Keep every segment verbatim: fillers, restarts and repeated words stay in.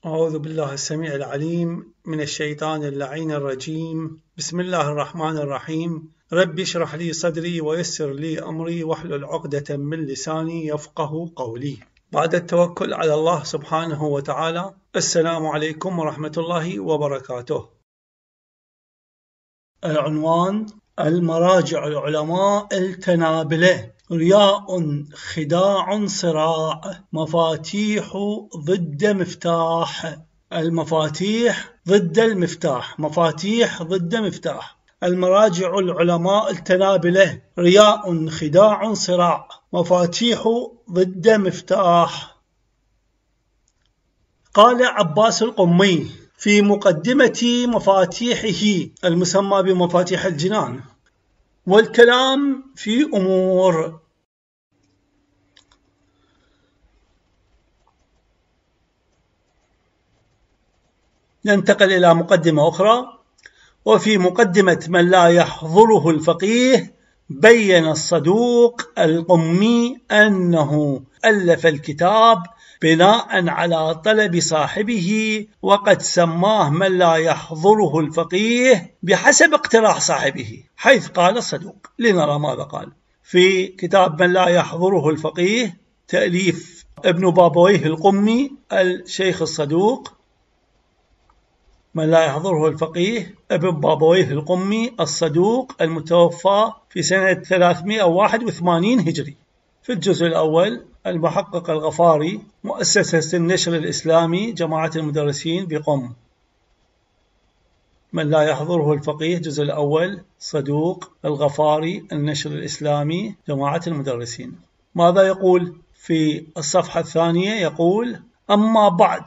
أعوذ بالله السميع العليم من الشيطان اللعين الرجيم. بسم الله الرحمن الرحيم. رب اشرح لي صدري ويسر لي أمري واحلل عقدة من لساني يفقه قولي. بعد التوكل على الله سبحانه وتعالى، السلام عليكم ورحمة الله وبركاته. العنوان: المراجع العلماء التنابلة، رياء خداع صراع، مفاتيح ضد مفتاح. المفاتيح ضد المفتاح، مفاتيح ضد مفتاح. المراجع العلماء التنابلة، رياء خداع صراع، مفاتيح ضد مفتاح. قال عباس القمي في مقدمة مفاتيحه المسمى بمفاتيح الجنان: والكلام في أمور. ننتقل إلى مقدمة أخرى. وفي مقدمة من لا يحضره الفقيه بين الصدوق القمي أنه ألف الكتاب بناء على طلب صاحبه، وقد سماه من لا يحضره الفقيه بحسب اقتراح صاحبه، حيث قال الصدوق. لنرى ماذا قال في كتاب من لا يحضره الفقيه، تأليف ابن بابويه القمي الشيخ الصدوق. من لا يحضره الفقيه ابن بابويه القمي الصدوق المتوفى في سنة ثلاثمائة وواحد وثمانين هجري. في الجزء الأول: المحقق الغفاري، مؤسسة النشر الإسلامي، جماعة المدرسين بقم. من لا يحضره الفقيه، الجزء الأول، صدوق الغفاري، النشر الإسلامي، جماعة المدرسين. ماذا يقول في الصفحة الثانية؟ يقول: أما بعد،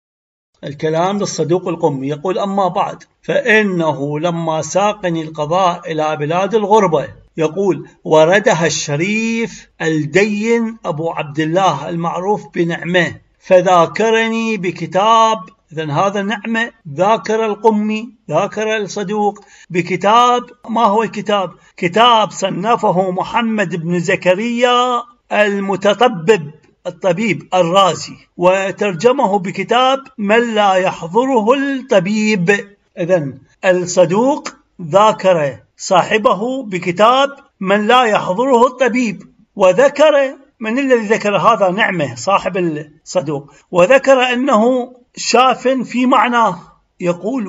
الكلام للصدوق القمي، يقول: أما بعد، فإنه لما ساقني القضاء إلى بلاد الغربة، يقول: وردها الشريف الدين أبو عبد الله المعروف بنعمة، فذاكرني بكتاب. إذن هذا نعمة، ذاكر القمي، ذاكر الصدوق بكتاب. ما هو الكتاب؟ كتاب صنفه محمد بن زكريا المتطبب، الطبيب الرازي، وترجمه بكتاب من لا يحضره الطبيب. إذن الصدوق ذاكر صاحبه بكتاب من لا يحضره الطبيب، وذكر من الذي ذكر هذا؟ نعمة صاحب الصدوق، وذكر أنه شاف في معناه. يقول: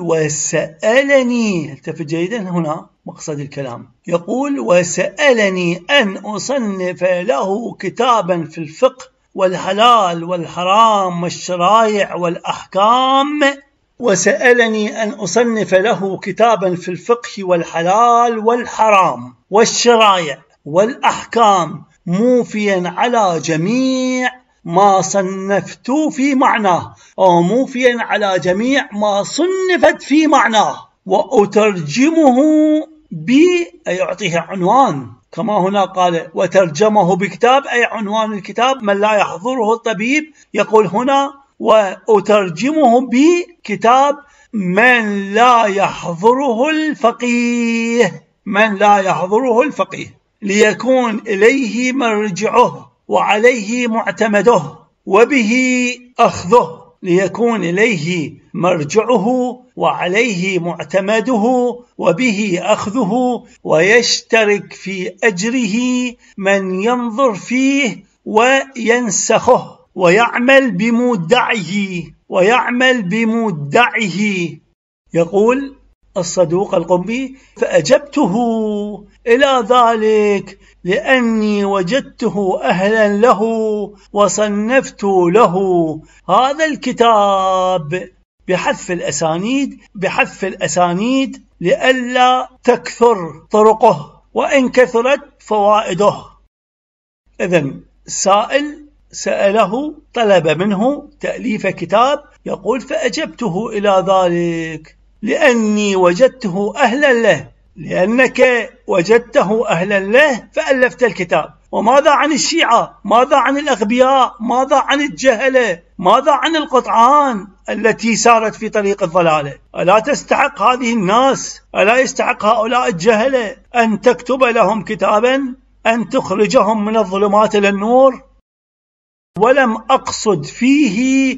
وسألني، التفت جيدا هنا مقصد الكلام، يقول: وسألني أن أصنف له كتابا في الفقه والحلال والحرام والشرائع والأحكام. وسألني أن أصنف له كتابا في الفقه والحلال والحرام والشرائع والأحكام، موفيا على جميع ما صنفت في معناه، أو موفيا على جميع ما صنفت في معناه، وأترجمه ب، أي يعطيه عنوان، كما هنا قال وترجمه بكتاب، أي عنوان الكتاب من لا يحضره الطبيب. يقول هنا: وأترجمه بكتاب من لا يحضره الفقيه، من لا يحضره الفقيه، ليكون إليه مرجعه وعليه معتمده وبه أخذه، ليكون إليه مرجعه وعليه معتمده وبه أخذه، ويشترك في أجره من ينظر فيه وينسخه ويعمل بمودعه ويعمل بمودعه. يقول الصدوق القمي: فأجبته إلى ذلك لأني وجدته أهلا له وصنفت له هذا الكتاب بحذف الأسانيد، بحذف الأسانيد لئلا تكثر طرقه وإن كثرت فوائده. إذن السائل سأله، طلب منه تأليف كتاب، يقول: فأجبته إلى ذلك لأني وجدته أهلا له، لأنك وجدته أهلا له فألفت الكتاب. وماذا عن الشيعة؟ ماذا عن الأغبياء؟ ماذا عن الجهلة؟ ماذا عن القطعان التي سارت في طريق الضلالة؟ ألا تستحق هذه الناس، ألا يستحق هؤلاء الجهلة أن تكتب لهم كتابا، أن تخرجهم من الظلمات إلى النور؟ ولم أقصد فيه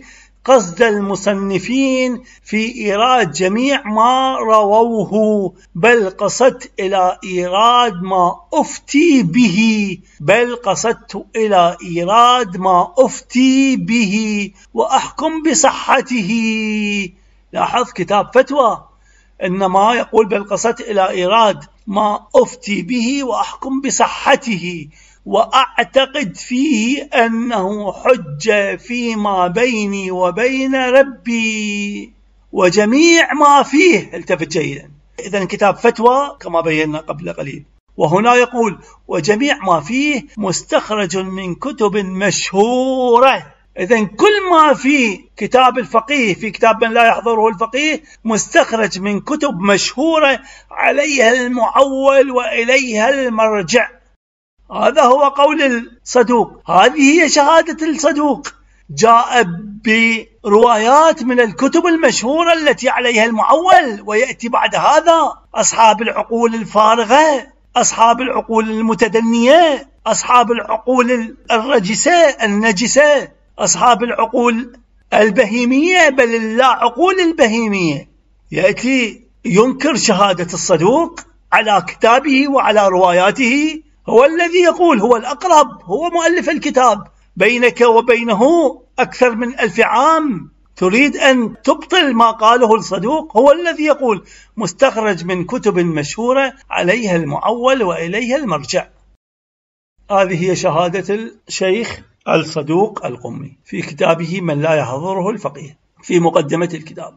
قصد المصنفين في إيراد جميع ما رووه، بل قصدت إلى إيراد ما أفتي به بل قصدت إلى إيراد ما أفتي به وأحكم بصحته. لاحظ كتاب فتوى، إنما يقول بل قصدت إلى إيراد ما أفتي به وأحكم بصحته وأعتقد فيه أنه حجة فيما بيني وبين ربي وجميع ما فيه. التفت جيدا، إذن كتاب فتوى كما بينا قبل قليل، وهنا يقول وجميع ما فيه مستخرج من كتب مشهورة. إذن كل ما في كتاب الفقيه، في كتاب من لا يحضره الفقيه، مستخرج من كتب مشهورة عليها المعول وإليها المرجع. هذا هو قول الصدوق، هذه هي شهادة الصدوق، جاء بروايات من الكتب المشهورة التي عليها المعول. ويأتي بعد هذا أصحاب العقول الفارغة، أصحاب العقول المتدنية، أصحاب العقول الرجسة النجسة، أصحاب العقول البهيمية، بل اللا عقول البهيمية، يأتي ينكر شهادة الصدوق على كتابه وعلى رواياته. هو الذي يقول، هو الأقرب، هو مؤلف الكتاب، بينك وبينه أكثر من ألف عام، تريد أن تبطل ما قاله الصدوق. هو الذي يقول مستخرج من كتب مشهورة عليها المعول وإليها المرجع. هذه هي شهادة الشيخ الصدوق القمي في كتابه من لا يحضره الفقيه في مقدمة الكتاب.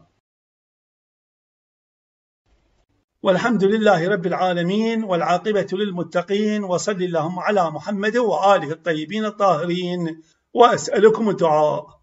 والحمد لله رب العالمين، والعاقبة للمتقين، وصل اللهم على محمد وآله الطيبين الطاهرين، وأسألكم الدعاء.